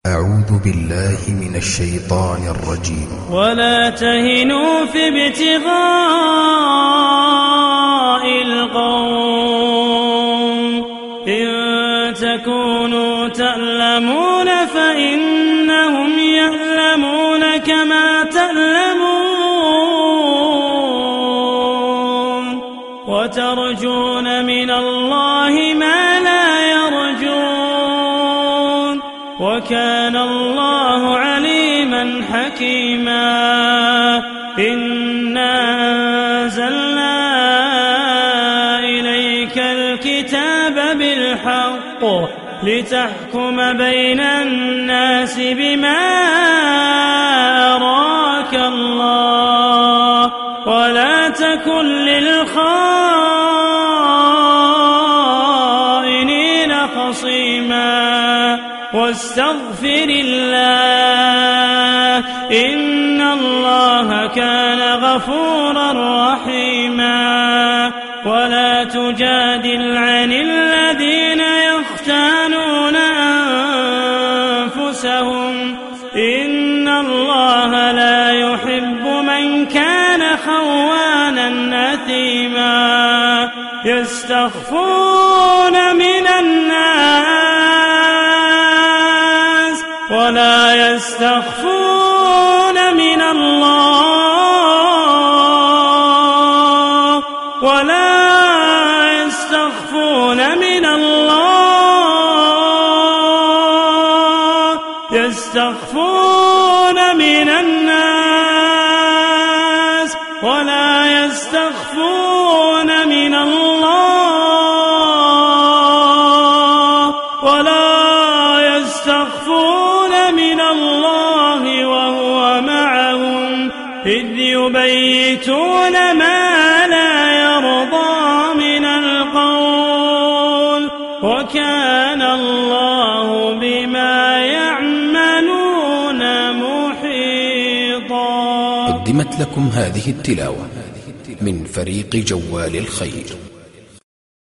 أعوذ بالله من الشيطان الرجيم. ولا تهنوا في ابتغاء القوم إن تكونوا تألمون فإنهم يألمون كما تألمون وترجون من الله ما لا يرجون وكان الله عليما حكيما. إنا أنزلنا إليك الكتاب بالحق لتحكم بين الناس بما أراك الله ولا تكن للخائنين خصيما واستغفر الله إن الله كان غفورا رحيما. ولا تجادل عن الذين يختانون أنفسهم إن الله لا يحب من كان خوانا أثيما يستخفون من الناس ولا يستخفون من الله ولا يستخفون من الله يستخفون من الناس ولا يستخفون من الله ولا يستخفون من الله وهو معهم إذ يبيتون ما لا يرضى من القول وكان الله بما يعملون محيطا. قدمت لكم هذه التلاوة من فريق جوال الخير.